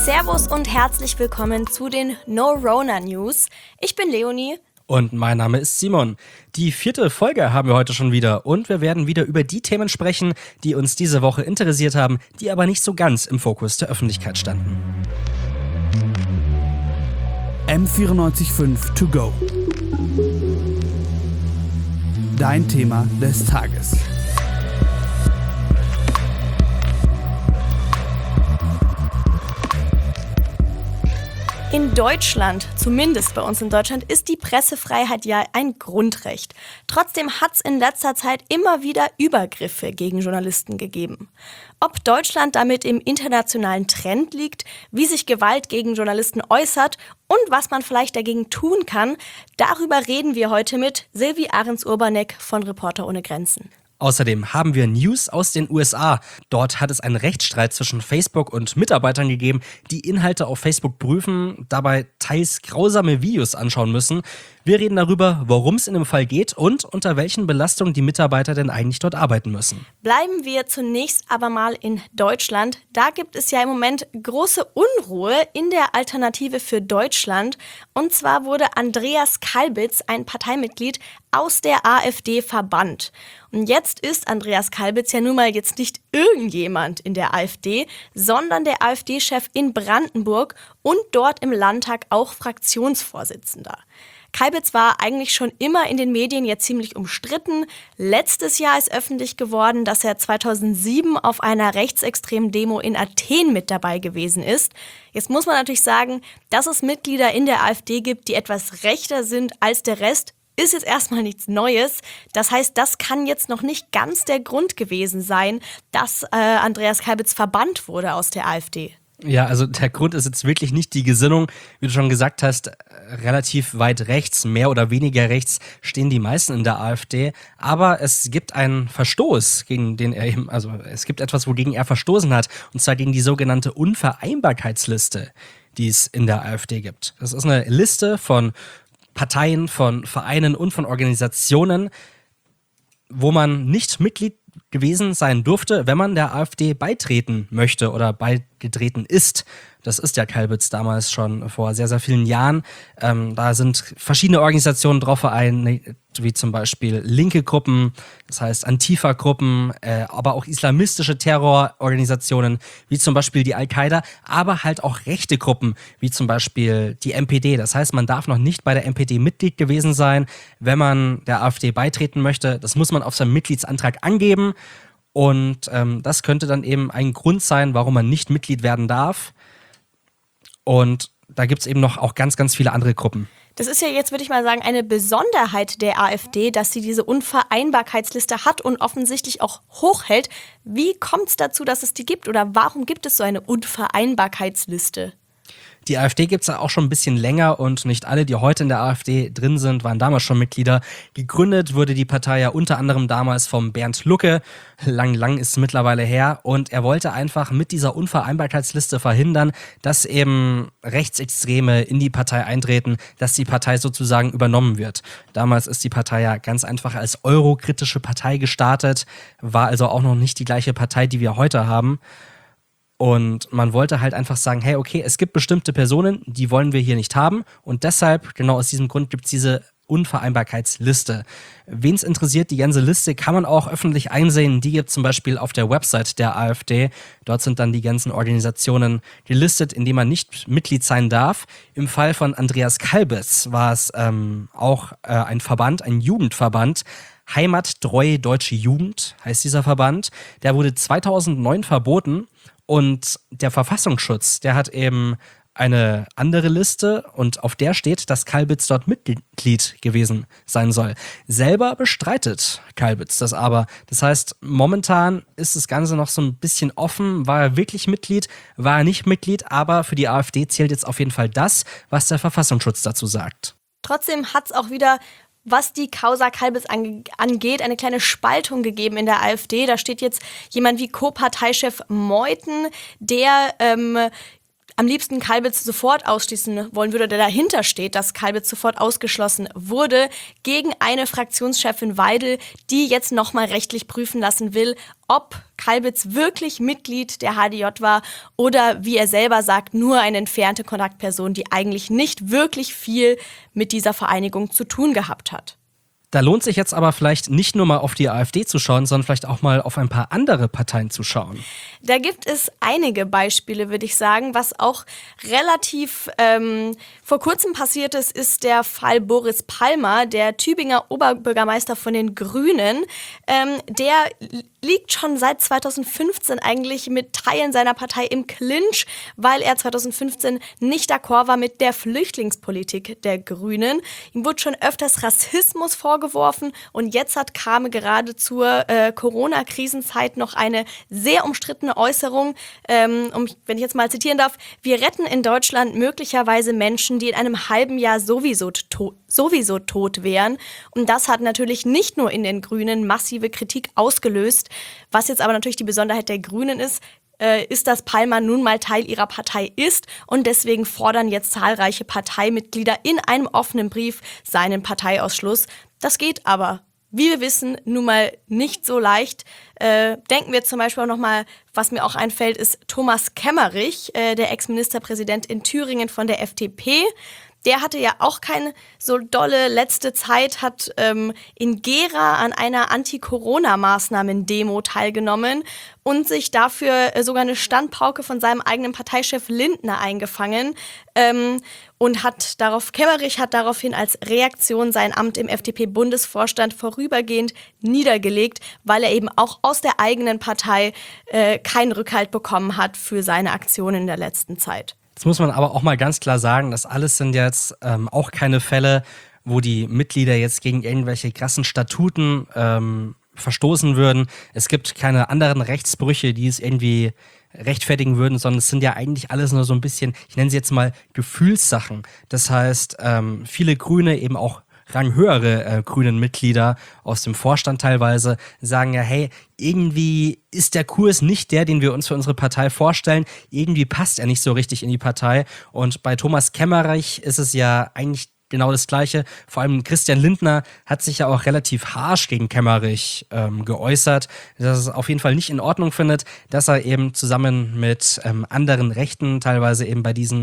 Servus und herzlich willkommen zu den No-Rona News. Ich bin Leonie. Und mein Name ist Simon. Die 4. Folge haben wir heute schon wieder und wir werden wieder über die Themen sprechen, die uns diese Woche interessiert haben, die aber nicht so ganz im Fokus der Öffentlichkeit standen. M94.5 to go. Dein Thema des Tages. In Deutschland, zumindest bei uns in Deutschland, ist die Pressefreiheit ja ein Grundrecht. Trotzdem hat es in letzter Zeit immer wieder Übergriffe gegen Journalisten gegeben. Ob Deutschland damit im internationalen Trend liegt, wie sich Gewalt gegen Journalisten äußert und was man vielleicht dagegen tun kann, darüber reden wir heute mit Silvi Ahrens-Urbanek von Reporter ohne Grenzen. Außerdem haben wir News aus den USA. Dort hat es einen Rechtsstreit zwischen Facebook und Mitarbeitern gegeben, die Inhalte auf Facebook prüfen, dabei teils grausame Videos anschauen müssen. Wir reden darüber, worum es in dem Fall geht und unter welchen Belastungen die Mitarbeiter denn eigentlich dort arbeiten müssen. Bleiben wir zunächst aber mal in Deutschland. Da gibt es ja im Moment große Unruhe in der Alternative für Deutschland. Und zwar wurde Andreas Kalbitz, ein Parteimitglied, aus der AfD verbannt. Und jetzt ist Andreas Kalbitz ja nun mal jetzt nicht irgendjemand in der AfD, sondern der AfD-Chef in Brandenburg und dort im Landtag auch Fraktionsvorsitzender. Kalbitz war eigentlich schon immer in den Medien jetzt ziemlich umstritten. Letztes Jahr ist öffentlich geworden, dass er 2007 auf einer rechtsextremen Demo in Athen mit dabei gewesen ist. Jetzt muss man natürlich sagen, dass es Mitglieder in der AfD gibt, die etwas rechter sind als der Rest, ist jetzt erstmal nichts Neues. Das heißt, das kann jetzt noch nicht ganz der Grund gewesen sein, dass Andreas Kalbitz verbannt wurde aus der AfD. Ja, also der Grund ist jetzt wirklich nicht die Gesinnung, wie du schon gesagt hast, relativ weit rechts, mehr oder weniger rechts stehen die meisten in der AfD, aber es gibt einen Verstoß, gegen den er eben, also es gibt etwas, wogegen er verstoßen hat, und zwar gegen die sogenannte Unvereinbarkeitsliste, die es in der AfD gibt. Das ist eine Liste von Parteien, von Vereinen und von Organisationen, wo man nicht Mitglied gewesen sein durfte, wenn man der AfD beitreten möchte oder beigetreten ist. Das ist ja Kalbitz damals schon vor sehr, sehr vielen Jahren. Da sind verschiedene Organisationen drauf vereinigt, wie zum Beispiel linke Gruppen, das heißt Antifa-Gruppen, aber auch islamistische Terrororganisationen, wie zum Beispiel die Al-Qaida, aber halt auch rechte Gruppen, wie zum Beispiel die NPD. Das heißt, man darf noch nicht bei der NPD Mitglied gewesen sein, wenn man der AfD beitreten möchte. Das muss man auf seinem Mitgliedsantrag angeben. Und das könnte dann eben ein Grund sein, warum man nicht Mitglied werden darf. Und da gibt es eben noch auch ganz, ganz viele andere Gruppen. Das ist ja jetzt, würde ich mal sagen, eine Besonderheit der AfD, dass sie diese Unvereinbarkeitsliste hat und offensichtlich auch hochhält. Wie kommt es dazu, dass es die gibt? Oder warum gibt es so eine Unvereinbarkeitsliste? Die AfD gibt es ja auch schon ein bisschen länger und nicht alle, die heute in der AfD drin sind, waren damals schon Mitglieder. Gegründet wurde die Partei ja unter anderem damals vom Bernd Lucke. Lang ist es mittlerweile her. Und er wollte einfach mit dieser Unvereinbarkeitsliste verhindern, dass eben Rechtsextreme in die Partei eintreten, dass die Partei sozusagen übernommen wird. Damals ist die Partei ja ganz einfach als eurokritische Partei gestartet, war also auch noch nicht die gleiche Partei, die wir heute haben. Und man wollte halt einfach sagen, hey, okay, es gibt bestimmte Personen, die wollen wir hier nicht haben. Und deshalb, genau aus diesem Grund, gibt es diese Unvereinbarkeitsliste. Wen es interessiert, die ganze Liste kann man auch öffentlich einsehen. Die gibt es zum Beispiel auf der Website der AfD. Dort sind dann die ganzen Organisationen gelistet, in denen man nicht Mitglied sein darf. Im Fall von Andreas Kalbitz war es auch ein Verband, ein Jugendverband. Heimattreue Deutsche Jugend heißt dieser Verband. Der wurde 2009 verboten. Und der Verfassungsschutz, der hat eben eine andere Liste und auf der steht, dass Kalbitz dort Mitglied gewesen sein soll. Selber bestreitet Kalbitz das aber. Das heißt, momentan ist das Ganze noch so ein bisschen offen. War er wirklich Mitglied? War er nicht Mitglied? Aber für die AfD zählt jetzt auf jeden Fall das, was der Verfassungsschutz dazu sagt. Trotzdem hat es auch wieder, was die Causa Kalbitz angeht, eine kleine Spaltung gegeben in der AfD. Da steht jetzt jemand wie Co-Parteichef Meuthen, der am liebsten Kalbitz sofort ausschließen wollen würde, der dahinter steht, dass Kalbitz sofort ausgeschlossen wurde, gegen eine Fraktionschefin Weidel, die jetzt nochmal rechtlich prüfen lassen will, ob Kalbitz wirklich Mitglied der HDJ war oder, wie er selber sagt, nur eine entfernte Kontaktperson, die eigentlich nicht wirklich viel mit dieser Vereinigung zu tun gehabt hat. Da lohnt sich jetzt aber vielleicht nicht nur mal auf die AfD zu schauen, sondern vielleicht auch mal auf ein paar andere Parteien zu schauen. Da gibt es einige Beispiele, würde ich sagen. Was auch relativ vor kurzem passiert ist der Fall Boris Palmer, der Tübinger Oberbürgermeister von den Grünen. Der liegt schon seit 2015 eigentlich mit Teilen seiner Partei im Clinch, weil er 2015 nicht d'accord war mit der Flüchtlingspolitik der Grünen. Ihm wurde schon öfters Rassismus vorgeworfen und jetzt kam gerade zur Corona-Krisenzeit noch eine sehr umstrittene Äußerung, wenn ich jetzt mal zitieren darf: Wir retten in Deutschland möglicherweise Menschen, die in einem halben Jahr sowieso tot wären. Und das hat natürlich nicht nur in den Grünen massive Kritik ausgelöst. Was jetzt aber natürlich die Besonderheit der Grünen ist, dass Palmer nun mal Teil ihrer Partei ist und deswegen fordern jetzt zahlreiche Parteimitglieder in einem offenen Brief seinen Parteiausschluss. Das geht aber, wie wir wissen, nun mal nicht so leicht. Denken wir zum Beispiel auch nochmal, was mir auch einfällt, ist Thomas Kemmerich, der Ex-Ministerpräsident in Thüringen von der FDP. Der hatte ja auch keine so dolle letzte Zeit, hat in Gera an einer Anti-Corona-Maßnahmen-Demo teilgenommen und sich dafür sogar eine Standpauke von seinem eigenen Parteichef Lindner eingefangen. Kemmerich hat daraufhin als Reaktion sein Amt im FDP-Bundesvorstand vorübergehend niedergelegt, weil er eben auch aus der eigenen Partei keinen Rückhalt bekommen hat für seine Aktionen in der letzten Zeit. Jetzt muss man aber auch mal ganz klar sagen, das alles sind jetzt auch keine Fälle, wo die Mitglieder jetzt gegen irgendwelche krassen Statuten verstoßen würden. Es gibt keine anderen Rechtsbrüche, die es irgendwie rechtfertigen würden, sondern es sind ja eigentlich alles nur so ein bisschen, ich nenne sie jetzt mal Gefühlssachen. Das heißt, viele Grüne, eben auch ranghöhere grünen Mitglieder aus dem Vorstand teilweise sagen ja, hey, irgendwie ist der Kurs nicht der, den wir uns für unsere Partei vorstellen. Irgendwie passt er nicht so richtig in die Partei. Und bei Thomas Kemmerich ist es ja eigentlich genau das Gleiche. Vor allem Christian Lindner hat sich ja auch relativ harsch gegen Kemmerich geäußert, dass es auf jeden Fall nicht in Ordnung findet, dass er eben zusammen mit anderen Rechten teilweise eben bei diesen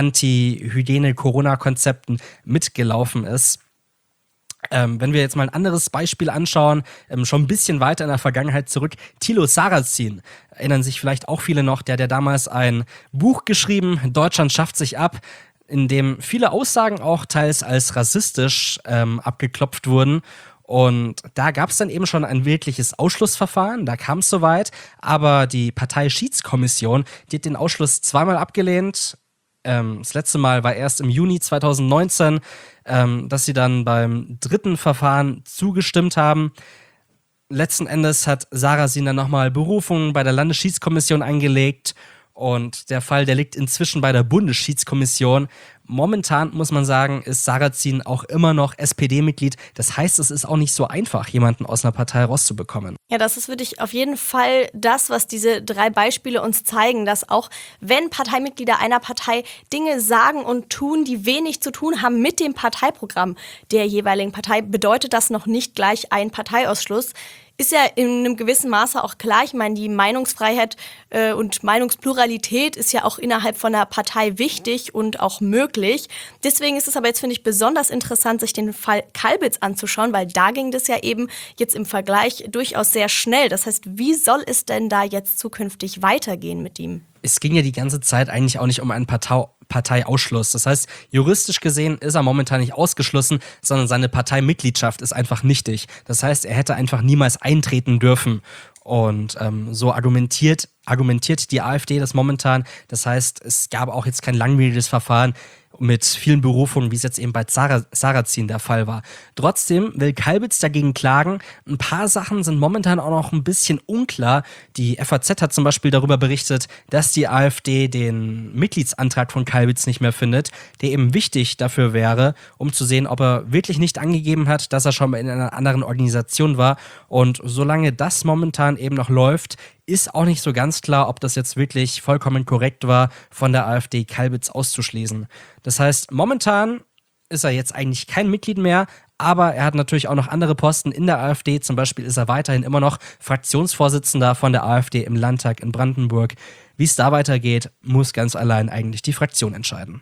Anti-Hygiene-Corona-Konzepten mitgelaufen ist. Wenn wir jetzt mal ein anderes Beispiel anschauen, schon ein bisschen weiter in der Vergangenheit zurück, Thilo Sarrazin, erinnern sich vielleicht auch viele noch, der hat ja damals ein Buch geschrieben, Deutschland schafft sich ab, in dem viele Aussagen auch teils als rassistisch abgeklopft wurden. Und da gab es dann eben schon ein wirkliches Ausschlussverfahren, da kam es soweit, aber die Parteischiedskommission, die hat den Ausschluss zweimal abgelehnt. Das letzte Mal war erst im Juni 2019, dass sie dann beim dritten Verfahren zugestimmt haben. Letzten Endes hat Sarrazin dann nochmal Berufung bei der Landesschiedskommission eingelegt und der Fall, der liegt inzwischen bei der Bundesschiedskommission. Momentan, muss man sagen, ist Sarrazin auch immer noch SPD-Mitglied. Das heißt, es ist auch nicht so einfach, jemanden aus einer Partei rauszubekommen. Ja, das ist wirklich auf jeden Fall das, was diese 3 Beispiele uns zeigen, dass auch wenn Parteimitglieder einer Partei Dinge sagen und tun, die wenig zu tun haben mit dem Parteiprogramm der jeweiligen Partei, bedeutet das noch nicht gleich ein Parteiausschluss. Ist ja in einem gewissen Maße auch klar. Ich meine, die Meinungsfreiheit und Meinungspluralität ist ja auch innerhalb von einer Partei wichtig und auch möglich. Deswegen ist es aber jetzt, finde ich, besonders interessant, sich den Fall Kalbitz anzuschauen, weil da ging das ja eben jetzt im Vergleich durchaus sehr schnell. Das heißt, wie soll es denn da jetzt zukünftig weitergehen mit ihm? Es ging ja die ganze Zeit eigentlich auch nicht um einen Parteiausschluss. Das heißt, juristisch gesehen ist er momentan nicht ausgeschlossen, sondern seine Parteimitgliedschaft ist einfach nichtig. Das heißt, er hätte einfach niemals eintreten dürfen. Und so argumentiert die AfD das momentan. Das heißt, es gab auch jetzt kein langwieriges Verfahren. mit vielen Berufungen, wie es jetzt eben bei Sarrazin der Fall war. Trotzdem will Kalbitz dagegen klagen. Ein paar Sachen sind momentan auch noch ein bisschen unklar. Die FAZ hat zum Beispiel darüber berichtet, dass die AfD den Mitgliedsantrag von Kalbitz nicht mehr findet, der eben wichtig dafür wäre, um zu sehen, ob er wirklich nicht angegeben hat, dass er schon mal in einer anderen Organisation war. Und solange das momentan eben noch läuft, ist auch nicht so ganz klar, ob das jetzt wirklich vollkommen korrekt war, von der AfD Kalbitz auszuschließen. Das heißt, momentan ist er jetzt eigentlich kein Mitglied mehr, aber er hat natürlich auch noch andere Posten in der AfD. Zum Beispiel ist er weiterhin immer noch Fraktionsvorsitzender von der AfD im Landtag in Brandenburg. Wie es da weitergeht, muss ganz allein eigentlich die Fraktion entscheiden.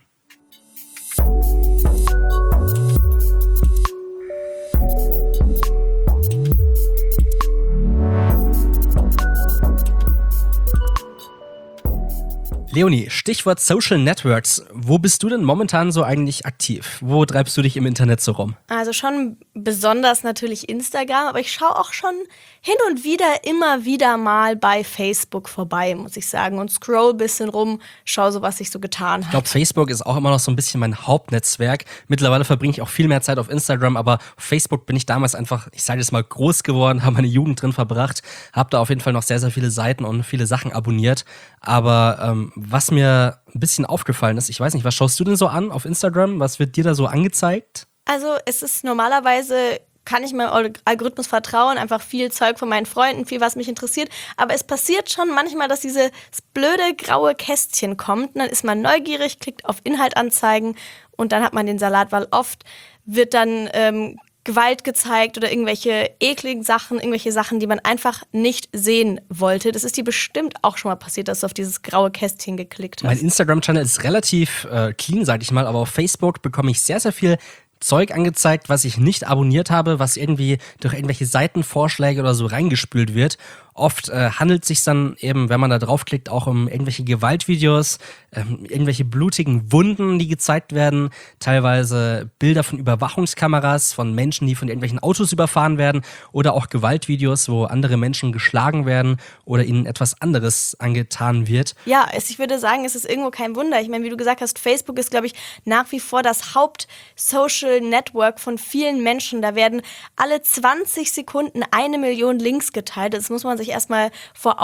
Leonie, Stichwort Social Networks. Wo bist du denn momentan so eigentlich aktiv? Wo treibst du dich im Internet so rum? Also schon besonders natürlich Instagram, aber ich schaue auch schon hin und wieder immer wieder mal bei Facebook vorbei, muss ich sagen, und scroll ein bisschen rum, schaue so, was sich so getan hat. Ich glaube, Facebook ist auch immer noch so ein bisschen mein Hauptnetzwerk. Mittlerweile verbringe ich auch viel mehr Zeit auf Instagram, aber auf Facebook bin ich damals einfach, ich sage jetzt mal, groß geworden, habe meine Jugend drin verbracht, habe da auf jeden Fall noch sehr, sehr viele Seiten und viele Sachen abonniert. Aber was mir ein bisschen aufgefallen ist, ich weiß nicht, was schaust du denn so an auf Instagram? Was wird dir da so angezeigt? Also es ist normalerweise, kann ich meinem Algorithmus vertrauen, einfach viel Zeug von meinen Freunden, viel, was mich interessiert. Aber es passiert schon manchmal, dass dieses blöde graue Kästchen kommt. Und dann ist man neugierig, klickt auf Inhalt anzeigen und dann hat man den Salat, weil oft wird dann Gewalt gezeigt oder irgendwelche ekligen Sachen, irgendwelche Sachen, die man einfach nicht sehen wollte. Das ist dir bestimmt auch schon mal passiert, dass du auf dieses graue Kästchen geklickt hast. Mein Instagram-Channel ist relativ clean, sag ich mal, aber auf Facebook bekomme ich sehr, sehr viel Zeug angezeigt, was ich nicht abonniert habe, was irgendwie durch irgendwelche Seitenvorschläge oder so reingespült wird. Oft handelt es sich dann eben, wenn man da draufklickt, auch um irgendwelche Gewaltvideos, irgendwelche blutigen Wunden, die gezeigt werden, teilweise Bilder von Überwachungskameras, von Menschen, die von irgendwelchen Autos überfahren werden oder auch Gewaltvideos, wo andere Menschen geschlagen werden oder ihnen etwas anderes angetan wird. Ja, ich würde sagen, es ist irgendwo kein Wunder. Ich meine, wie du gesagt hast, Facebook ist, glaube ich, nach wie vor das Haupt-Social-Network von vielen Menschen. Da werden alle 20 Sekunden 1 Million Links geteilt. Das muss man sich erstmal vor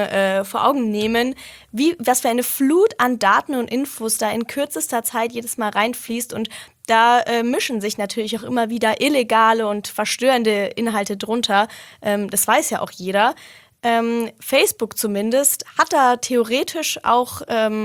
Augen nehmen, was für eine Flut an Daten und Infos da in kürzester Zeit jedes Mal reinfließt. Und da mischen sich natürlich auch immer wieder illegale und verstörende Inhalte drunter. Das weiß ja auch jeder. Facebook zumindest hat da theoretisch auch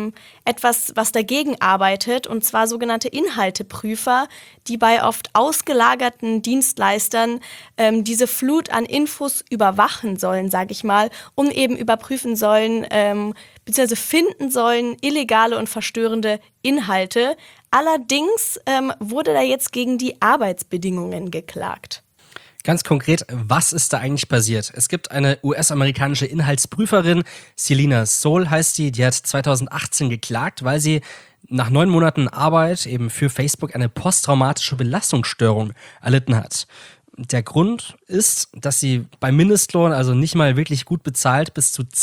etwas, was dagegen arbeitet, und zwar sogenannte Inhalteprüfer, die bei oft ausgelagerten Dienstleistern diese Flut an Infos überwachen sollen, sage ich mal, und eben überprüfen sollen, beziehungsweise finden sollen illegale und verstörende Inhalte. Allerdings wurde da jetzt gegen die Arbeitsbedingungen geklagt. Ganz konkret, was ist da eigentlich passiert? Es gibt eine US-amerikanische Inhaltsprüferin, Selina Soul heißt die hat 2018 geklagt, weil sie nach 9 Monaten Arbeit eben für Facebook eine posttraumatische Belastungsstörung erlitten hat. Der Grund ist, dass sie bei Mindestlohn, also nicht mal wirklich gut bezahlt, bis zu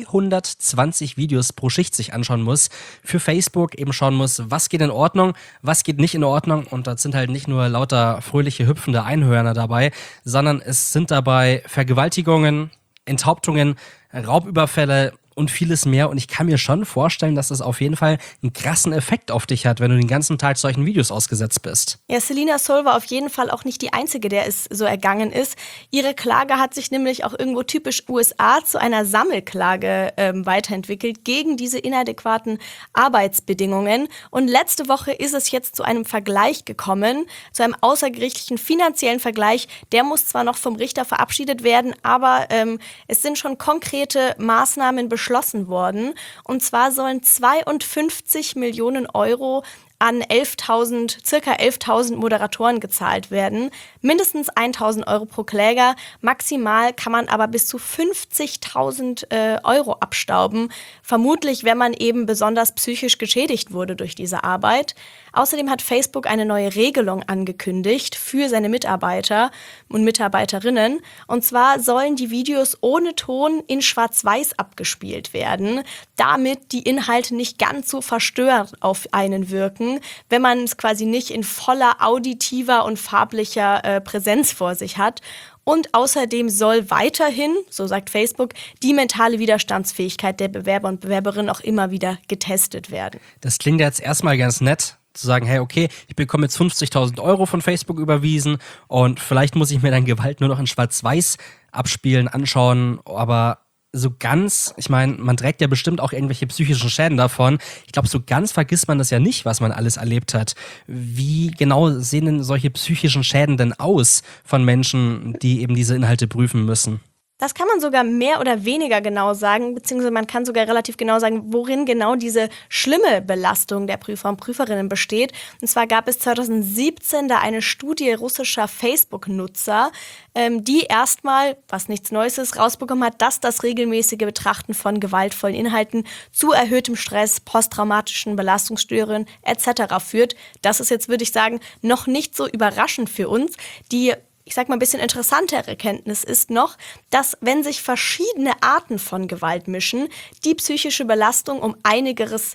220 Videos pro Schicht sich anschauen muss. Für Facebook eben schauen muss, was geht in Ordnung, was geht nicht in Ordnung. Und da sind halt nicht nur lauter fröhliche, hüpfende Einhörner dabei, sondern es sind dabei Vergewaltigungen, Enthauptungen, Raubüberfälle und vieles mehr. Und ich kann mir schon vorstellen, dass das auf jeden Fall einen krassen Effekt auf dich hat, wenn du den ganzen Tag solchen Videos ausgesetzt bist. Ja, Selina Soul war auf jeden Fall auch nicht die Einzige, der es so ergangen ist. Ihre Klage hat sich nämlich auch irgendwo typisch USA zu einer Sammelklage weiterentwickelt gegen diese inadäquaten Arbeitsbedingungen. Und letzte Woche ist es jetzt zu einem Vergleich gekommen, zu einem außergerichtlichen finanziellen Vergleich. Der muss zwar noch vom Richter verabschiedet werden, aber es sind schon konkrete Maßnahmen beschlossen worden. Und zwar sollen 52 Millionen Euro an circa 11.000 Moderatoren gezahlt werden. Mindestens 1.000 Euro pro Kläger. Maximal kann man aber bis zu 50.000 Euro abstauben. Vermutlich, wenn man eben besonders psychisch geschädigt wurde durch diese Arbeit. Außerdem hat Facebook eine neue Regelung angekündigt für seine Mitarbeiter und Mitarbeiterinnen. Und zwar sollen die Videos ohne Ton in Schwarz-Weiß abgespielt werden, damit die Inhalte nicht ganz so verstörend auf einen wirken. wirken, wenn man es quasi nicht in voller auditiver und farblicher Präsenz vor sich hat. Und außerdem soll weiterhin, so sagt Facebook, die mentale Widerstandsfähigkeit der Bewerber und Bewerberinnen auch immer wieder getestet werden. Das klingt jetzt erstmal ganz nett, zu sagen, hey, okay, ich bekomme jetzt 50.000 Euro von Facebook überwiesen und vielleicht muss ich mir dann Gewalt nur noch in Schwarz-Weiß abspielen, anschauen, aber so ganz, ich meine, man trägt ja bestimmt auch irgendwelche psychischen Schäden davon. Ich glaube, so ganz vergisst man das ja nicht, was man alles erlebt hat. Wie genau sehen denn solche psychischen Schäden denn aus von Menschen, die eben diese Inhalte prüfen müssen? Das kann man sogar mehr oder weniger genau sagen, beziehungsweise man kann sogar relativ genau sagen, worin genau diese schlimme Belastung der Prüfer und Prüferinnen besteht. Und zwar gab es 2017 da eine Studie russischer Facebook-Nutzer, die erstmal, was nichts Neues ist, rausbekommen hat, dass das regelmäßige Betrachten von gewaltvollen Inhalten zu erhöhtem Stress, posttraumatischen Belastungsstörungen etc. führt. Das ist jetzt, würde ich sagen, noch nicht so überraschend für uns. Die ich sag mal, ein bisschen interessantere Erkenntnis ist noch, dass wenn sich verschiedene Arten von Gewalt mischen, die psychische Belastung um einiges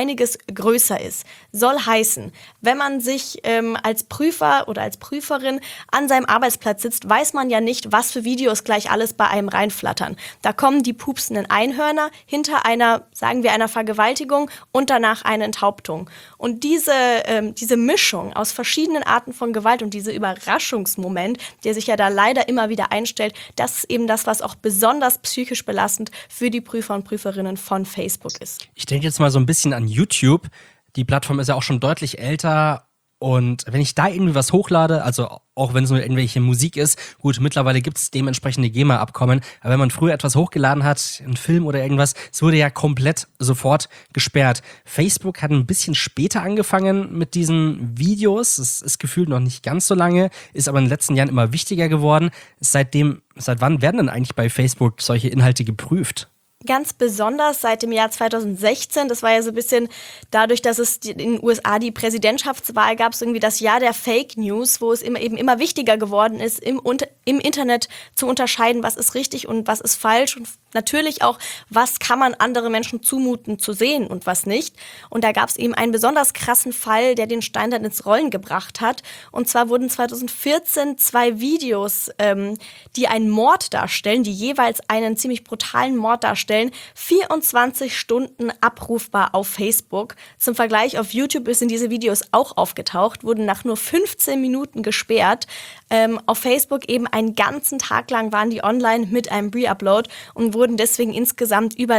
größer ist. Soll heißen, wenn man sich als Prüfer oder als Prüferin an seinem Arbeitsplatz sitzt, weiß man ja nicht, was für Videos gleich alles bei einem reinflattern. Da kommen die pupsenden Einhörner hinter einer, sagen wir, einer Vergewaltigung und danach eine Enthauptung. Und diese Mischung aus verschiedenen Arten von Gewalt und dieser Überraschungsmoment, der sich ja da leider immer wieder einstellt, das ist eben das, was auch besonders psychisch belastend für die Prüfer und Prüferinnen von Facebook ist. Ich denke jetzt mal so ein bisschen an YouTube. Die Plattform ist ja auch schon deutlich älter und wenn ich da irgendwie was hochlade, also auch wenn es nur irgendwelche Musik ist, gut, mittlerweile gibt es dementsprechende GEMA-Abkommen, aber wenn man früher etwas hochgeladen hat, einen Film oder irgendwas, es wurde ja komplett sofort gesperrt. Facebook hat ein bisschen später angefangen mit diesen Videos, es ist gefühlt noch nicht ganz so lange, ist aber in den letzten Jahren immer wichtiger geworden. Seit wann werden denn eigentlich bei Facebook solche Inhalte geprüft? Ganz besonders seit dem Jahr 2016, das war ja so ein bisschen dadurch, dass es in den USA die Präsidentschaftswahl gab, so irgendwie das Jahr der Fake News, wo es immer wichtiger geworden ist, im Internet zu unterscheiden, was ist richtig und was ist falsch und natürlich auch, was kann man anderen Menschen zumuten zu sehen und was nicht. Und da gab es eben einen besonders krassen Fall, der den Stein dann ins Rollen gebracht hat. Und zwar wurden 2014 2 Videos, die einen Mord darstellen, die jeweils einen ziemlich brutalen Mord darstellen, 24 Stunden abrufbar auf Facebook. Zum Vergleich, auf YouTube sind diese Videos auch aufgetaucht, wurden nach nur 15 Minuten gesperrt. Auf Facebook eben einen ganzen Tag lang waren die online mit einem Pre-Upload und wurden deswegen insgesamt über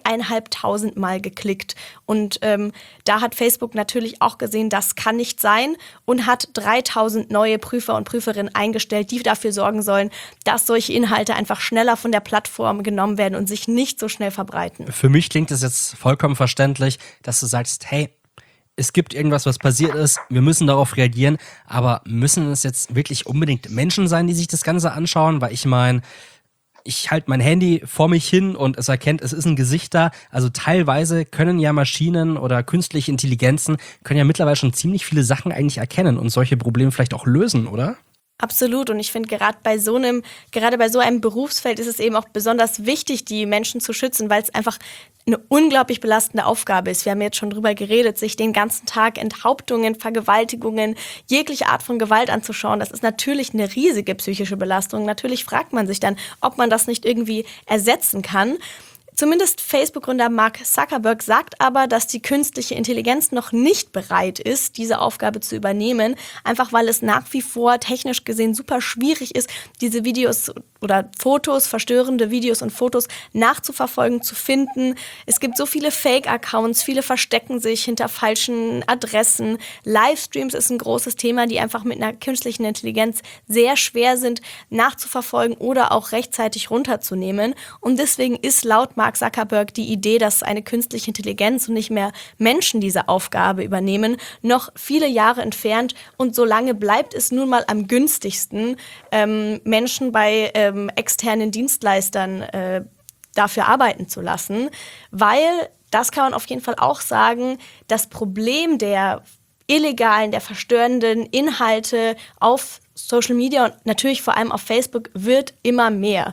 3.500 Mal geklickt. Und da hat Facebook natürlich auch gesehen, das kann nicht sein und hat 3.000 neue Prüfer und Prüferinnen eingestellt, die dafür sorgen sollen, dass solche Inhalte einfach schneller von der Plattform genommen werden und sich nicht so schnell verbreiten. Für mich klingt es jetzt vollkommen verständlich, dass du sagst, hey, es gibt irgendwas, was passiert ist, wir müssen darauf reagieren, aber müssen es jetzt wirklich unbedingt Menschen sein, die sich das Ganze anschauen? Weil ich meine, ich halte mein Handy vor mich hin und es erkennt, es ist ein Gesicht da. Also teilweise können ja Maschinen oder künstliche Intelligenzen können ja mittlerweile schon ziemlich viele Sachen eigentlich erkennen und solche Probleme vielleicht auch lösen, oder? Absolut. Und ich finde, gerade bei so einem Berufsfeld ist es eben auch besonders wichtig, die Menschen zu schützen, weil es einfach eine unglaublich belastende Aufgabe ist. Wir haben jetzt schon drüber geredet, sich den ganzen Tag Enthauptungen, Vergewaltigungen, jegliche Art von Gewalt anzuschauen. Das ist natürlich eine riesige psychische Belastung. Natürlich fragt man sich dann, ob man das nicht irgendwie ersetzen kann. Zumindest Facebook-Gründer Mark Zuckerberg sagt aber, dass die künstliche Intelligenz noch nicht bereit ist, diese Aufgabe zu übernehmen, einfach weil es nach wie vor technisch gesehen super schwierig ist, diese Videos oder Fotos, verstörende Videos und Fotos nachzuverfolgen, zu finden. Es gibt so viele Fake-Accounts, viele verstecken sich hinter falschen Adressen. Livestreams ist ein großes Thema, die einfach mit einer künstlichen Intelligenz sehr schwer sind nachzuverfolgen oder auch rechtzeitig runterzunehmen. Und deswegen ist laut Mark Zuckerberg die Idee, dass eine künstliche Intelligenz und nicht mehr Menschen diese Aufgabe übernehmen, noch viele Jahre entfernt. Und solange bleibt es nun mal am günstigsten, Menschen bei externen Dienstleistern dafür arbeiten zu lassen, weil, das kann man auf jeden Fall auch sagen, das Problem der illegalen, der verstörenden Inhalte auf Social Media und natürlich vor allem auf Facebook wird immer mehr.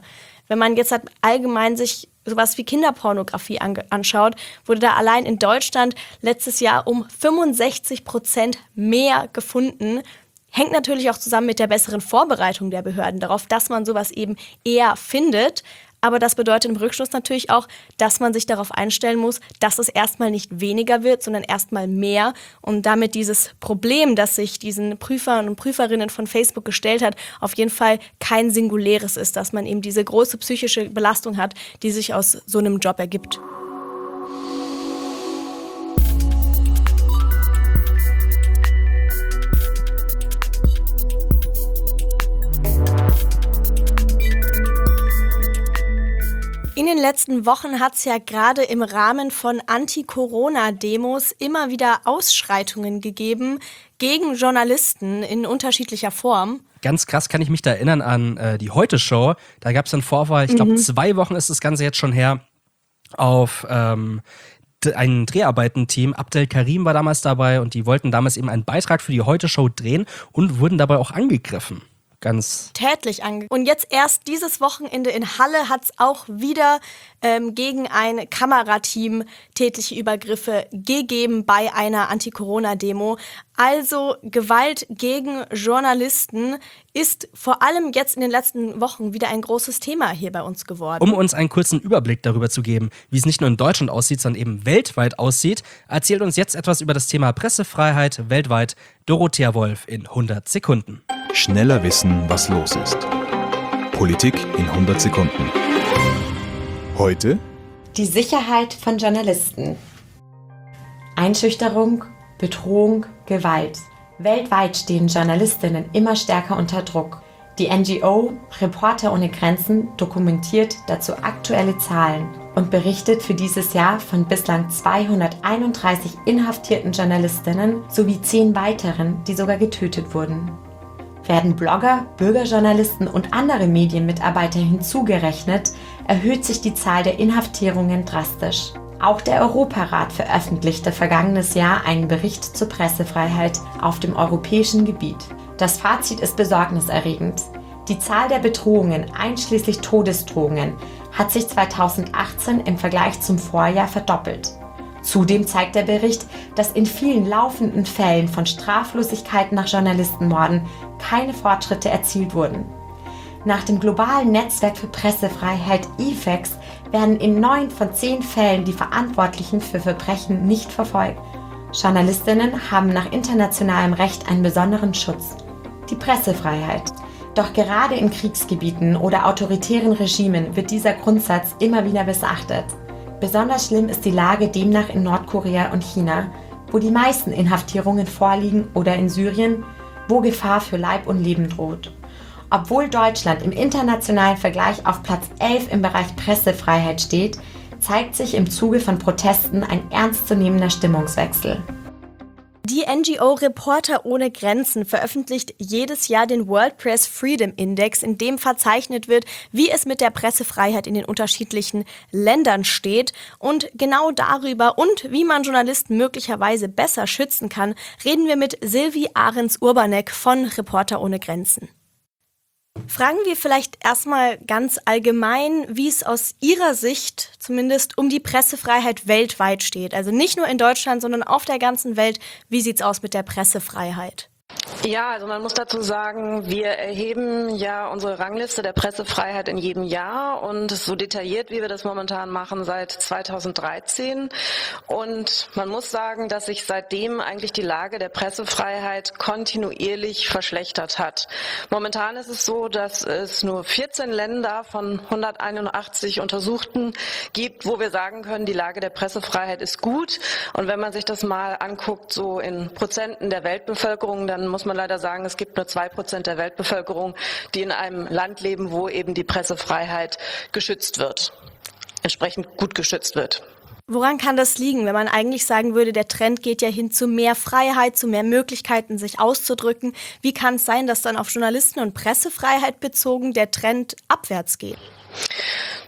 Wenn man jetzt halt allgemein sich sowas wie Kinderpornografie anschaut, wurde da allein in Deutschland letztes Jahr um 65% mehr gefunden. Hängt natürlich auch zusammen mit der besseren Vorbereitung der Behörden darauf, dass man sowas eben eher findet. Aber das bedeutet im Rückschluss natürlich auch, dass man sich darauf einstellen muss, dass es erstmal nicht weniger wird, sondern erstmal mehr. Und damit dieses Problem, das sich diesen Prüfern und Prüferinnen von Facebook gestellt hat, auf jeden Fall kein singuläres ist, dass man eben diese große psychische Belastung hat, die sich aus so einem Job ergibt. In den letzten Wochen hat es ja gerade im Rahmen von Anti-Corona-Demos immer wieder Ausschreitungen gegeben gegen Journalisten in unterschiedlicher Form. Ganz krass kann ich mich da erinnern an die Heute-Show. Da gab es einen Vorfall, ich glaube 2 Wochen ist das Ganze jetzt schon her, auf ein Dreharbeitenteam. Abdel Karim war damals dabei und die wollten damals eben einen Beitrag für die Heute-Show drehen und wurden dabei auch angegriffen. Ganz tätlich angegangen. Und jetzt erst dieses Wochenende in Halle hat es auch wieder gegen ein Kamerateam tätliche Übergriffe gegeben bei einer Anti-Corona-Demo. Also Gewalt gegen Journalisten ist vor allem jetzt in den letzten Wochen wieder ein großes Thema hier bei uns geworden. Um uns einen kurzen Überblick darüber zu geben, wie es nicht nur in Deutschland aussieht, sondern eben weltweit aussieht, erzählt uns jetzt etwas über das Thema Pressefreiheit weltweit Dorothea Wolf in 100 Sekunden. Schneller wissen, was los ist. Politik in 100 Sekunden. Heute die Sicherheit von Journalisten. Einschüchterung, Bedrohung, Gewalt. Weltweit stehen Journalistinnen immer stärker unter Druck. Die NGO Reporter ohne Grenzen dokumentiert dazu aktuelle Zahlen und berichtet für dieses Jahr von bislang 231 inhaftierten Journalistinnen sowie 10 weiteren, die sogar getötet wurden. Werden Blogger, Bürgerjournalisten und andere Medienmitarbeiter hinzugerechnet, erhöht sich die Zahl der Inhaftierungen drastisch. Auch der Europarat veröffentlichte vergangenes Jahr einen Bericht zur Pressefreiheit auf dem europäischen Gebiet. Das Fazit ist besorgniserregend. Die Zahl der Bedrohungen, einschließlich Todesdrohungen, hat sich 2018 im Vergleich zum Vorjahr verdoppelt. Zudem zeigt der Bericht, dass in vielen laufenden Fällen von Straflosigkeit nach Journalistenmorden keine Fortschritte erzielt wurden. Nach dem globalen Netzwerk für Pressefreiheit IFEX werden in 9 von 10 Fällen die Verantwortlichen für Verbrechen nicht verfolgt. Journalistinnen haben nach internationalem Recht einen besonderen Schutz: die Pressefreiheit. Doch gerade in Kriegsgebieten oder autoritären Regimen wird dieser Grundsatz immer wieder missachtet. Besonders schlimm ist die Lage demnach in Nordkorea und China, wo die meisten Inhaftierungen vorliegen, oder in Syrien, wo Gefahr für Leib und Leben droht. Obwohl Deutschland im internationalen Vergleich auf Platz 11 im Bereich Pressefreiheit steht, zeigt sich im Zuge von Protesten ein ernstzunehmender Stimmungswechsel. Die NGO Reporter ohne Grenzen veröffentlicht jedes Jahr den World Press Freedom Index, in dem verzeichnet wird, wie es mit der Pressefreiheit in den unterschiedlichen Ländern steht. Und genau darüber und wie man Journalisten möglicherweise besser schützen kann, reden wir mit Sylvie Ahrens-Urbanek von Reporter ohne Grenzen. Fragen wir vielleicht erstmal ganz allgemein, wie es aus Ihrer Sicht zumindest um die Pressefreiheit weltweit steht. Also nicht nur in Deutschland, sondern auf der ganzen Welt. Wie sieht's aus mit der Pressefreiheit? Ja, also man muss dazu sagen, wir erheben ja unsere Rangliste der Pressefreiheit in jedem Jahr und so detailliert, wie wir das momentan machen, seit 2013. Und man muss sagen, dass sich seitdem eigentlich die Lage der Pressefreiheit kontinuierlich verschlechtert hat. Momentan ist es so, dass es nur 14 Länder von 181 Untersuchten gibt, wo wir sagen können, die Lage der Pressefreiheit ist gut. Und wenn man sich das mal anguckt, so in Prozenten der Weltbevölkerung, dann muss man leider sagen, es gibt nur 2% der Weltbevölkerung, die in einem Land leben, wo eben die Pressefreiheit geschützt wird, entsprechend gut geschützt wird. Woran kann das liegen, wenn man eigentlich sagen würde, der Trend geht ja hin zu mehr Freiheit, zu mehr Möglichkeiten, sich auszudrücken? Wie kann es sein, dass dann auf Journalisten- und Pressefreiheit bezogen der Trend abwärts geht?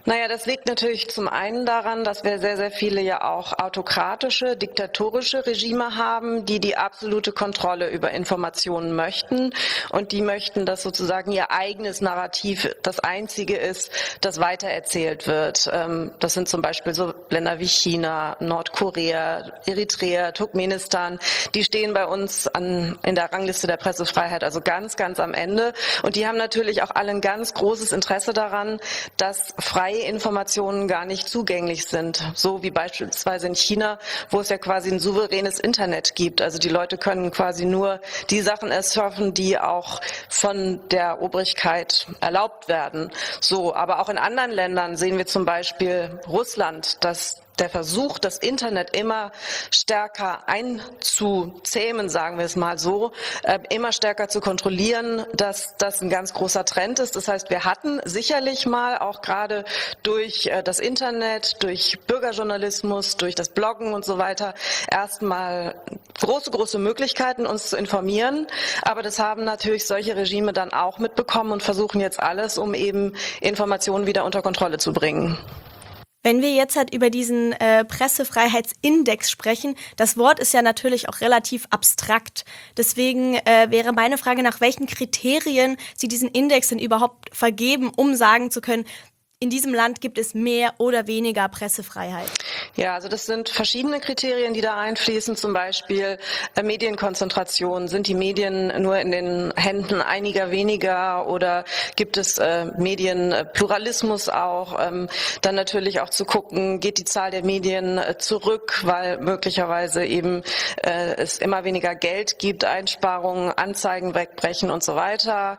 Naja, das liegt natürlich zum einen daran, dass wir sehr, sehr viele ja auch autokratische, diktatorische Regime haben, die absolute Kontrolle über Informationen möchten und die möchten, dass sozusagen ihr eigenes Narrativ das einzige ist, das weitererzählt wird. Das sind zum Beispiel so Länder wie China, Nordkorea, Eritrea, Turkmenistan. Die stehen bei uns in der Rangliste der Pressefreiheit also ganz, ganz am Ende. Und die haben natürlich auch alle ein ganz großes Interesse daran, dass freie Informationen gar nicht zugänglich sind. So wie beispielsweise in China, wo es ja quasi ein souveränes Internet gibt. Also die Leute können quasi nur die Sachen surfen, die auch von der Obrigkeit erlaubt werden. So, aber auch in anderen Ländern sehen wir zum Beispiel Russland, dass der Versuch, das Internet immer stärker einzuzähmen, sagen wir es mal so, immer stärker zu kontrollieren, dass das ein ganz großer Trend ist. Das heißt, wir hatten sicherlich mal auch gerade durch das Internet, durch Bürgerjournalismus, durch das Bloggen und so weiter erstmal große Möglichkeiten, uns zu informieren. Aber das haben natürlich solche Regime dann auch mitbekommen und versuchen jetzt alles, um eben Informationen wieder unter Kontrolle zu bringen. Wenn wir jetzt halt über diesen Pressefreiheitsindex sprechen, das Wort ist ja natürlich auch relativ abstrakt. Deswegen wäre meine Frage, nach welchen Kriterien Sie diesen Index denn überhaupt vergeben, um sagen zu können, in diesem Land gibt es mehr oder weniger Pressefreiheit? Ja, also das sind verschiedene Kriterien, die da einfließen. Zum Beispiel Medienkonzentration. Sind die Medien nur in den Händen einiger weniger oder gibt es Medienpluralismus auch? Dann natürlich auch zu gucken, geht die Zahl der Medien zurück, weil möglicherweise eben es immer weniger Geld gibt, Einsparungen, Anzeigen wegbrechen und so weiter.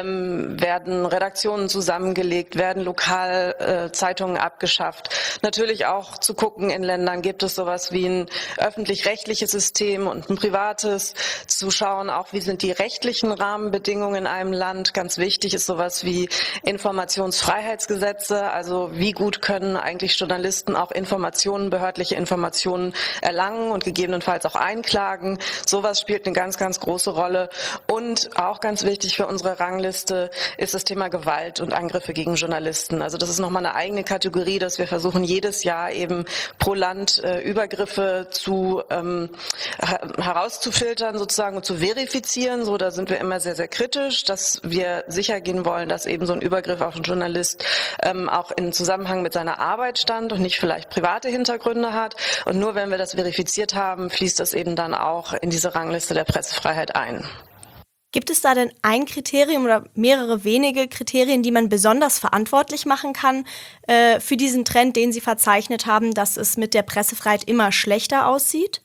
Werden Redaktionen zusammengelegt, werden lokal Zeitungen abgeschafft. Natürlich auch zu gucken, in Ländern gibt es sowas wie ein öffentlich-rechtliches System und ein privates. Zu schauen auch, wie sind die rechtlichen Rahmenbedingungen in einem Land. Ganz wichtig ist sowas wie Informationsfreiheitsgesetze. Also wie gut können eigentlich Journalisten auch behördliche Informationen erlangen und gegebenenfalls auch einklagen. Sowas spielt eine ganz, ganz große Rolle. Und auch ganz wichtig für unsere Rangliste ist das Thema Gewalt und Angriffe gegen Journalisten. Also das ist nochmal eine eigene Kategorie, dass wir versuchen, jedes Jahr eben pro Land Übergriffe herauszufiltern sozusagen und zu verifizieren. So, da sind wir immer sehr, sehr kritisch, dass wir sicher gehen wollen, dass eben so ein Übergriff auf einen Journalist auch in Zusammenhang mit seiner Arbeit stand und nicht vielleicht private Hintergründe hat. Und nur wenn wir das verifiziert haben, fließt das eben dann auch in diese Rangliste der Pressefreiheit ein. Gibt es da denn ein Kriterium oder mehrere wenige Kriterien, die man besonders verantwortlich machen kann für diesen Trend, den Sie verzeichnet haben, dass es mit der Pressefreiheit immer schlechter aussieht?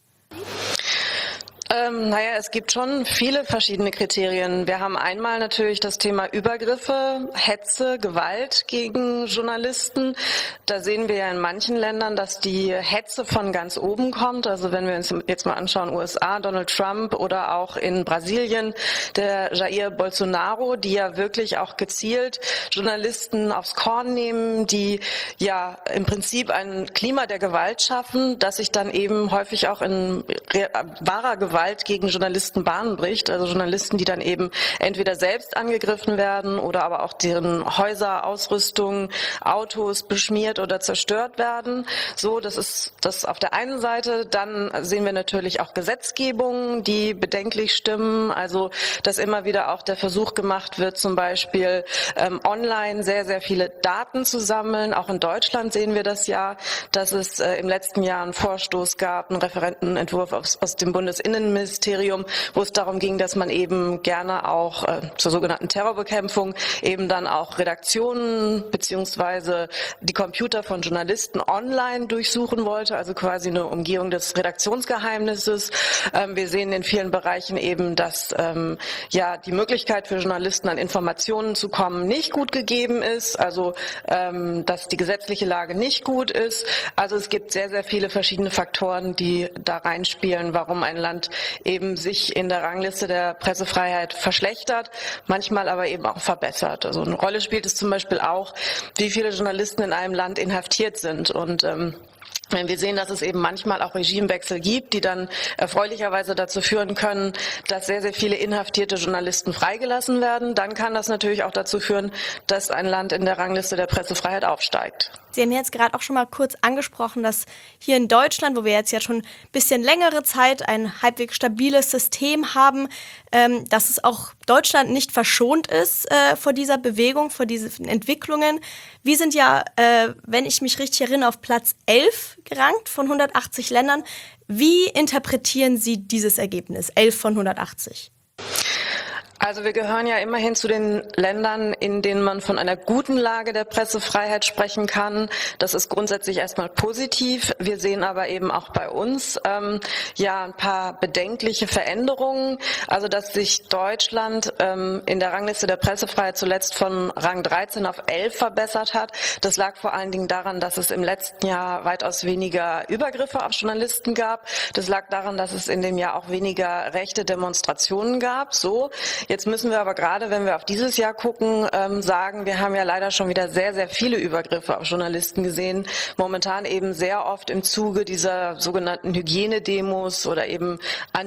Es gibt schon viele verschiedene Kriterien. Wir haben einmal natürlich das Thema Übergriffe, Hetze, Gewalt gegen Journalisten. Da sehen wir ja in manchen Ländern, dass die Hetze von ganz oben kommt. Also wenn wir uns jetzt mal anschauen, USA, Donald Trump oder auch in Brasilien der Jair Bolsonaro, die ja wirklich auch gezielt Journalisten aufs Korn nehmen, die ja im Prinzip ein Klima der Gewalt schaffen, das sich dann eben häufig auch in wahrer Gewalt gegen Journalisten Bahn bricht, also Journalisten, die dann eben entweder selbst angegriffen werden oder aber auch deren Häuser, Ausrüstung, Autos beschmiert oder zerstört werden. So, das ist das auf der einen Seite. Dann sehen wir natürlich auch Gesetzgebungen, die bedenklich stimmen, also dass immer wieder auch der Versuch gemacht wird, zum Beispiel online sehr, sehr viele Daten zu sammeln. Auch in Deutschland sehen wir das ja, dass es im letzten Jahr einen Vorstoß gab, einen Referentenentwurf aus dem Bundesinnenministerium, wo es darum ging, dass man eben gerne auch zur sogenannten Terrorbekämpfung eben dann auch Redaktionen beziehungsweise die Computer von Journalisten online durchsuchen wollte, also quasi eine Umgehung des Redaktionsgeheimnisses. Wir sehen in vielen Bereichen eben, dass die Möglichkeit für Journalisten an Informationen zu kommen nicht gut gegeben ist, also dass die gesetzliche Lage nicht gut ist. Also es gibt sehr, sehr viele verschiedene Faktoren, die da reinspielen, warum ein Land eben sich in der Rangliste der Pressefreiheit verschlechtert, manchmal aber eben auch verbessert. Also eine Rolle spielt es zum Beispiel auch, wie viele Journalisten in einem Land inhaftiert sind. Und Wir sehen, dass es eben manchmal auch Regimewechsel gibt, die dann erfreulicherweise dazu führen können, dass sehr, sehr viele inhaftierte Journalisten freigelassen werden. Dann kann das natürlich auch dazu führen, dass ein Land in der Rangliste der Pressefreiheit aufsteigt. Sie haben jetzt gerade auch schon mal kurz angesprochen, dass hier in Deutschland, wo wir jetzt ja schon ein bisschen längere Zeit ein halbwegs stabiles System haben, dass es auch Deutschland nicht verschont ist vor dieser Bewegung, vor diesen Entwicklungen. Wir sind ja, wenn ich mich richtig erinnere, auf Platz 11 gerankt von 180 Ländern. Wie interpretieren Sie dieses Ergebnis, 11 von 180? Also wir gehören ja immerhin zu den Ländern, in denen man von einer guten Lage der Pressefreiheit sprechen kann. Das ist grundsätzlich erstmal positiv. Wir sehen aber eben auch bei uns ein paar bedenkliche Veränderungen. Also dass sich Deutschland in der Rangliste der Pressefreiheit zuletzt von Rang 13 auf 11 verbessert hat. Das lag vor allen Dingen daran, dass es im letzten Jahr weitaus weniger Übergriffe auf Journalisten gab. Das lag daran, dass es in dem Jahr auch weniger rechte Demonstrationen gab. Jetzt müssen wir aber gerade, wenn wir auf dieses Jahr gucken, sagen, wir haben ja leider schon wieder sehr, sehr viele Übergriffe auf Journalisten gesehen. Momentan eben sehr oft im Zuge dieser sogenannten Hygienedemos oder eben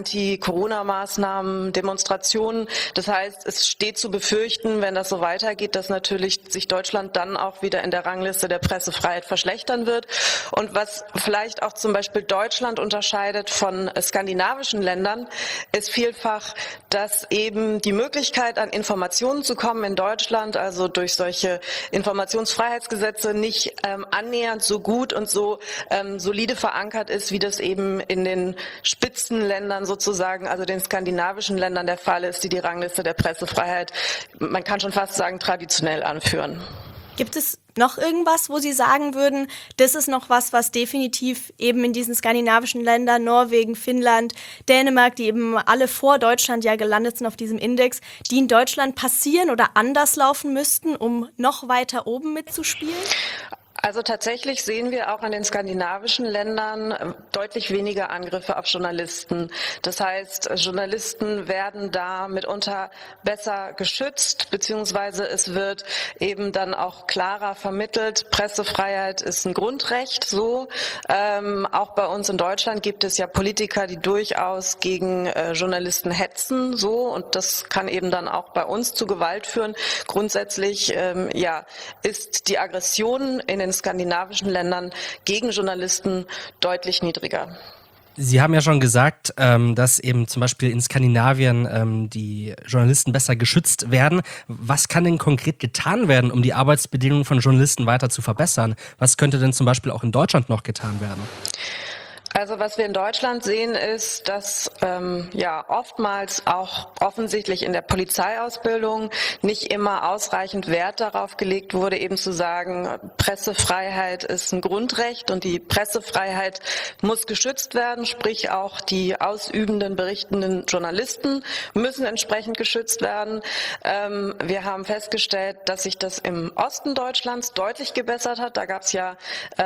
Anti-Corona-Maßnahmen, Demonstrationen. Das heißt, es steht zu befürchten, wenn das so weitergeht, dass natürlich sich Deutschland dann auch wieder in der Rangliste der Pressefreiheit verschlechtern wird. Und was vielleicht auch zum Beispiel Deutschland unterscheidet von skandinavischen Ländern, ist vielfach, dass eben die Möglichkeit, an Informationen zu kommen in Deutschland, also durch solche Informationsfreiheitsgesetze, nicht annähernd so gut und so solide verankert ist, wie das eben in den Spitzenländern sozusagen, also den skandinavischen Ländern der Fall ist, die die Rangliste der Pressefreiheit, man kann schon fast sagen, traditionell anführen. Gibt es noch irgendwas, wo Sie sagen würden, das ist noch was definitiv eben in diesen skandinavischen Ländern, Norwegen, Finnland, Dänemark, die eben alle vor Deutschland ja gelandet sind auf diesem Index, die in Deutschland passieren oder anders laufen müssten, um noch weiter oben mitzuspielen? Also tatsächlich sehen wir auch in den skandinavischen Ländern deutlich weniger Angriffe auf Journalisten. Das heißt, Journalisten werden da mitunter besser geschützt, beziehungsweise es wird eben dann auch klarer vermittelt, Pressefreiheit ist ein Grundrecht, so. Auch bei uns in Deutschland gibt es ja Politiker, die durchaus gegen Journalisten hetzen, so. Und das kann eben dann auch bei uns zu Gewalt führen. Grundsätzlich, ist die Aggression in den skandinavischen Ländern gegen Journalisten deutlich niedriger. Sie haben ja schon gesagt, dass eben zum Beispiel in Skandinavien die Journalisten besser geschützt werden. Was kann denn konkret getan werden, um die Arbeitsbedingungen von Journalisten weiter zu verbessern? Was könnte denn zum Beispiel auch in Deutschland noch getan werden? Also was wir in Deutschland sehen, ist, dass oftmals auch offensichtlich in der Polizeiausbildung nicht immer ausreichend Wert darauf gelegt wurde, eben zu sagen, Pressefreiheit ist ein Grundrecht und die Pressefreiheit muss geschützt werden, sprich auch die ausübenden, berichtenden Journalisten müssen entsprechend geschützt werden. Wir haben festgestellt, dass sich das im Osten Deutschlands deutlich gebessert hat. Da gab es ja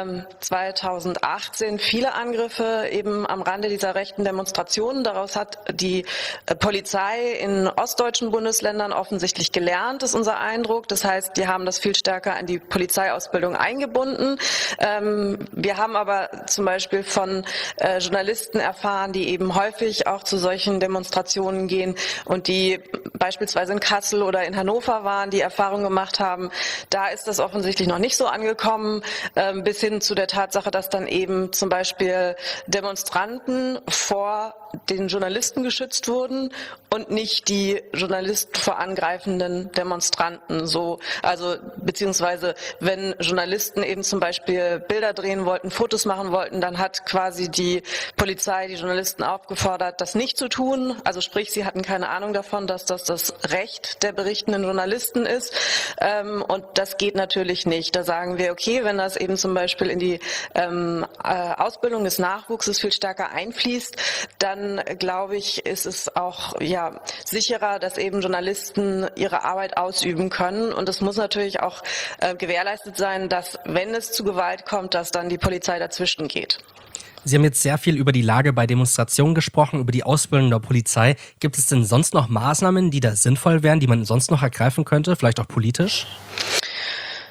2018 viele Angriffe eben am Rande dieser rechten Demonstrationen. Daraus hat die Polizei in ostdeutschen Bundesländern offensichtlich gelernt, ist unser Eindruck. Das heißt, die haben das viel stärker in die Polizeiausbildung eingebunden. Wir haben aber zum Beispiel von Journalisten erfahren, die eben häufig auch zu solchen Demonstrationen gehen und die beispielsweise in Kassel oder in Hannover waren, die Erfahrung gemacht haben. Da ist das offensichtlich noch nicht so angekommen, bis hin zu der Tatsache, dass dann eben zum Beispiel Demonstranten vor den Journalisten geschützt wurden und nicht die Journalisten vor angreifenden Demonstranten. Beziehungsweise wenn Journalisten eben zum Beispiel Bilder drehen wollten, Fotos machen wollten, dann hat quasi die Polizei die Journalisten aufgefordert, das nicht zu tun. Also sprich, sie hatten keine Ahnung davon, dass das Recht der berichtenden Journalisten ist. Und das geht natürlich nicht. Da sagen wir, okay, wenn das eben zum Beispiel in die Ausbildung des Nachwuchses viel stärker einfließt, dann glaube ich, ist es auch sicherer, dass eben Journalisten ihre Arbeit ausüben können. Und es muss natürlich auch gewährleistet sein, dass, wenn es zu Gewalt kommt, dass dann die Polizei dazwischen geht. Sie haben jetzt sehr viel über die Lage bei Demonstrationen gesprochen, über die Ausbildung der Polizei. Gibt es denn sonst noch Maßnahmen, die da sinnvoll wären, die man sonst noch ergreifen könnte, vielleicht auch politisch?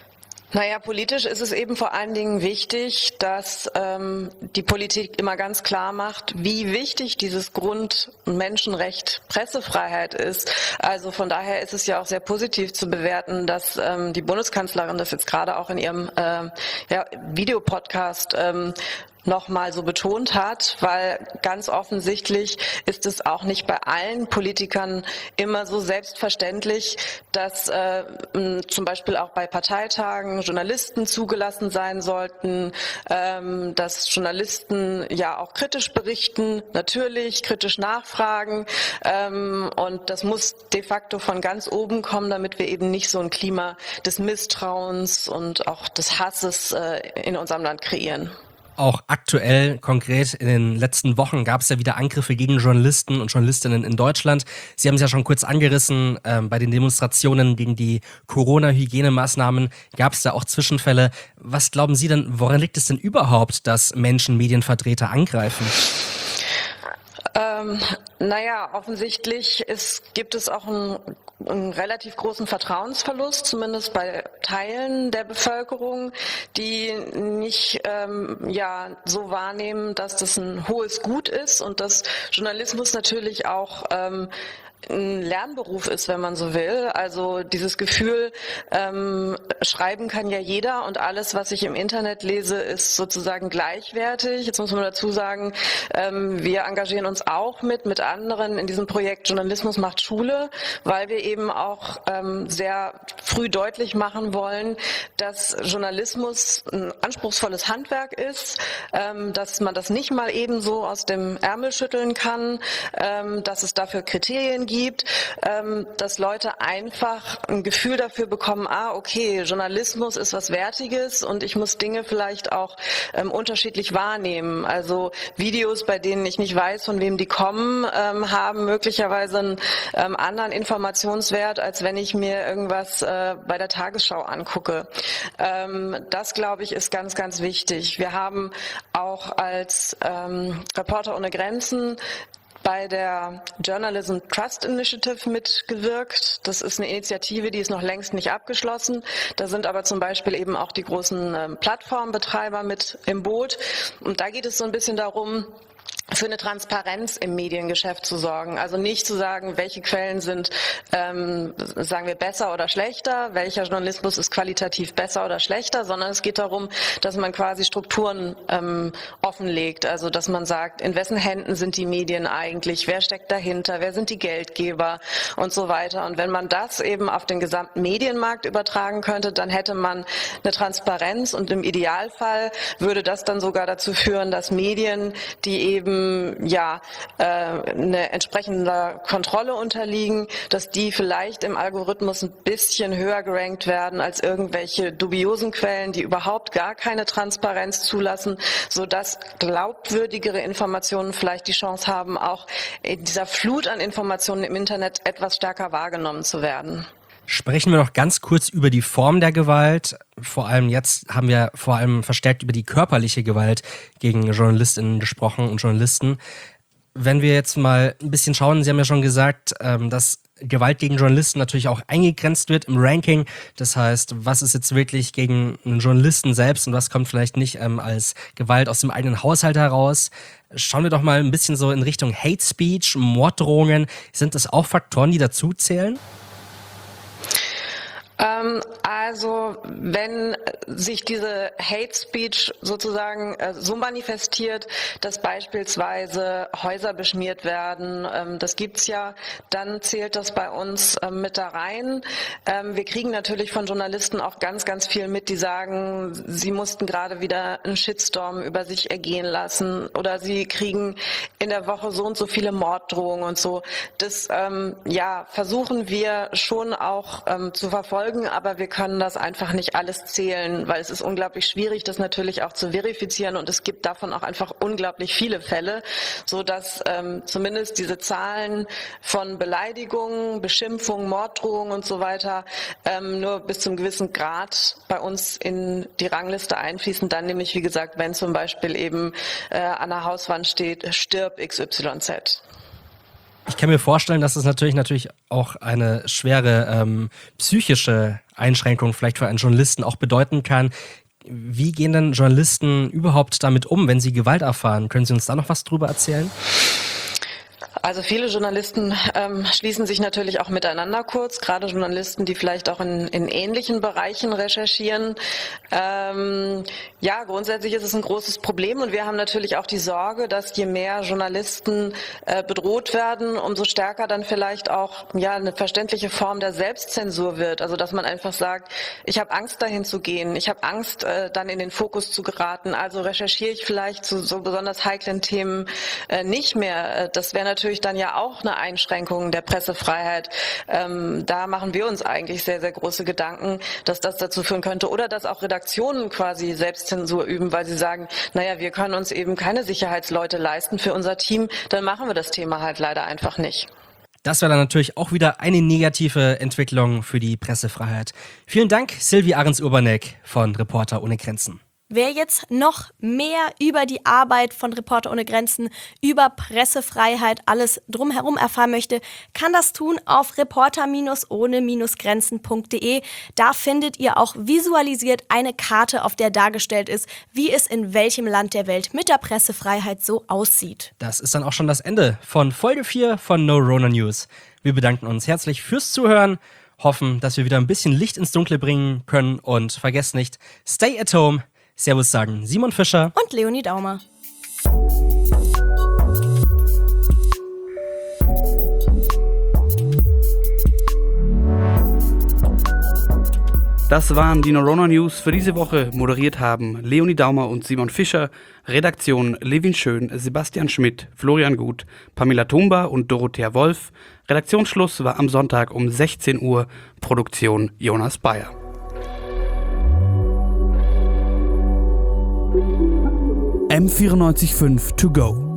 Naja, politisch ist es eben vor allen Dingen wichtig, dass die Politik immer ganz klar macht, wie wichtig dieses Grund- und Menschenrecht Pressefreiheit ist. Also von daher ist es ja auch sehr positiv zu bewerten, dass die Bundeskanzlerin das jetzt gerade auch in ihrem Videopodcast nochmal so betont hat, weil ganz offensichtlich ist es auch nicht bei allen Politikern immer so selbstverständlich, dass zum Beispiel auch bei Parteitagen Journalisten zugelassen sein sollten, dass Journalisten ja auch kritisch berichten, natürlich kritisch nachfragen, und das muss de facto von ganz oben kommen, damit wir eben nicht so ein Klima des Misstrauens und auch des Hasses in unserem Land kreieren. Auch aktuell, konkret in den letzten Wochen gab es ja wieder Angriffe gegen Journalisten und Journalistinnen in Deutschland. Sie haben es ja schon kurz angerissen, bei den Demonstrationen gegen die Corona-Hygienemaßnahmen gab es da auch Zwischenfälle. Was glauben Sie denn, woran liegt es denn überhaupt, dass Menschen Medienvertreter angreifen? Offensichtlich gibt es auch einen relativ großen Vertrauensverlust, zumindest bei Teilen der Bevölkerung, die nicht so wahrnehmen, dass das ein hohes Gut ist und dass Journalismus natürlich auch ein Lernberuf ist, wenn man so will. Also dieses Gefühl, schreiben kann ja jeder und alles, was ich im Internet lese, ist sozusagen gleichwertig. Jetzt muss man dazu sagen, wir engagieren uns auch mit anderen in diesem Projekt Journalismus macht Schule, weil wir eben auch sehr früh deutlich machen wollen, dass Journalismus ein anspruchsvolles Handwerk ist, dass man das nicht mal ebenso aus dem Ärmel schütteln kann, dass es dafür Kriterien gibt, dass Leute einfach ein Gefühl dafür bekommen, okay, Journalismus ist was Wertiges und ich muss Dinge vielleicht auch unterschiedlich wahrnehmen. Also Videos, bei denen ich nicht weiß, von wem die kommen, haben möglicherweise einen anderen Informationswert, als wenn ich mir irgendwas bei der Tagesschau angucke. Das, glaube ich, ist ganz, ganz wichtig. Wir haben auch als Reporter ohne Grenzen bei der Journalism Trust Initiative mitgewirkt. Das ist eine Initiative, die ist noch längst nicht abgeschlossen. Da sind aber zum Beispiel eben auch die großen Plattformbetreiber mit im Boot. Und da geht es so ein bisschen darum, für eine Transparenz im Mediengeschäft zu sorgen. Also nicht zu sagen, welche Quellen sind, sagen wir, besser oder schlechter, welcher Journalismus ist qualitativ besser oder schlechter, sondern es geht darum, dass man quasi Strukturen offenlegt. Also dass man sagt, in wessen Händen sind die Medien eigentlich, wer steckt dahinter, wer sind die Geldgeber und so weiter. Und wenn man das eben auf den gesamten Medienmarkt übertragen könnte, dann hätte man eine Transparenz und im Idealfall würde das dann sogar dazu führen, dass Medien, die eben eine entsprechende Kontrolle unterliegen, dass die vielleicht im Algorithmus ein bisschen höher gerankt werden als irgendwelche dubiosen Quellen, die überhaupt gar keine Transparenz zulassen, sodass glaubwürdigere Informationen vielleicht die Chance haben, auch in dieser Flut an Informationen im Internet etwas stärker wahrgenommen zu werden. Sprechen wir noch ganz kurz über die Form der Gewalt. Vor allem jetzt haben wir verstärkt über die körperliche Gewalt gegen JournalistInnen gesprochen und Journalisten. Wenn wir jetzt mal ein bisschen schauen, Sie haben ja schon gesagt, dass Gewalt gegen Journalisten natürlich auch eingegrenzt wird im Ranking. Das heißt, was ist jetzt wirklich gegen einen Journalisten selbst und was kommt vielleicht nicht als Gewalt aus dem eigenen Haushalt heraus? Schauen wir doch mal ein bisschen so in Richtung Hate Speech, Morddrohungen. Sind das auch Faktoren, die dazu zählen? Also wenn sich diese Hate Speech sozusagen so manifestiert, dass beispielsweise Häuser beschmiert werden, das gibt's ja, dann zählt das bei uns mit da rein. Wir kriegen natürlich von Journalisten auch ganz, ganz viel mit, die sagen, sie mussten gerade wieder einen Shitstorm über sich ergehen lassen oder sie kriegen in der Woche so und so viele Morddrohungen und so. Das versuchen wir schon auch zu verfolgen, aber wir können das einfach nicht alles zählen, weil es ist unglaublich schwierig, das natürlich auch zu verifizieren und es gibt davon auch einfach unglaublich viele Fälle, so dass zumindest diese Zahlen von Beleidigungen, Beschimpfungen, Morddrohungen und so weiter nur bis zum gewissen Grad bei uns in die Rangliste einfließen, dann nämlich, wie gesagt, wenn zum Beispiel eben an der Hauswand steht, stirb XYZ. Ich kann mir vorstellen, dass es natürlich auch eine schwere psychische Einschränkung vielleicht für einen Journalisten auch bedeuten kann. Wie gehen denn Journalisten überhaupt damit um, wenn sie Gewalt erfahren? Können Sie uns da noch was drüber erzählen? Also viele Journalisten schließen sich natürlich auch miteinander kurz, gerade Journalisten, die vielleicht auch in ähnlichen Bereichen recherchieren. Ja, grundsätzlich ist es ein großes Problem und wir haben natürlich auch die Sorge, dass je mehr Journalisten bedroht werden, umso stärker dann vielleicht auch eine verständliche Form der Selbstzensur wird. Also dass man einfach sagt, ich habe Angst dahin zu gehen, ich habe Angst dann in den Fokus zu geraten, also recherchiere ich vielleicht zu so besonders heiklen Themen nicht mehr. Das wäre natürlich dann ja auch eine Einschränkung der Pressefreiheit. Da machen wir uns eigentlich sehr, sehr große Gedanken, dass das dazu führen könnte oder dass auch Redaktionen quasi Selbstzensur üben, weil sie sagen, naja, wir können uns eben keine Sicherheitsleute leisten für unser Team, dann machen wir das Thema halt leider einfach nicht. Das wäre dann natürlich auch wieder eine negative Entwicklung für die Pressefreiheit. Vielen Dank, Sylvie Ahrens-Urbanek von Reporter ohne Grenzen. Wer jetzt noch mehr über die Arbeit von Reporter ohne Grenzen, über Pressefreiheit, alles drumherum erfahren möchte, kann das tun auf reporter-ohne-grenzen.de. Da findet ihr auch visualisiert eine Karte, auf der dargestellt ist, wie es in welchem Land der Welt mit der Pressefreiheit so aussieht. Das ist dann auch schon das Ende von Folge 4 von No Rona News. Wir bedanken uns herzlich fürs Zuhören, hoffen, dass wir wieder ein bisschen Licht ins Dunkle bringen können und vergesst nicht, stay at home. Servus sagen Simon Fischer und Leonie Daumer. Das waren die No Rona News für diese Woche. Moderiert haben Leonie Daumer und Simon Fischer. Redaktion Levin Schön, Sebastian Schmidt, Florian Gut, Pamela Tumba und Dorothea Wolf. Redaktionsschluss war am Sonntag um 16 Uhr. Produktion Jonas Bayer. M94.5 to go.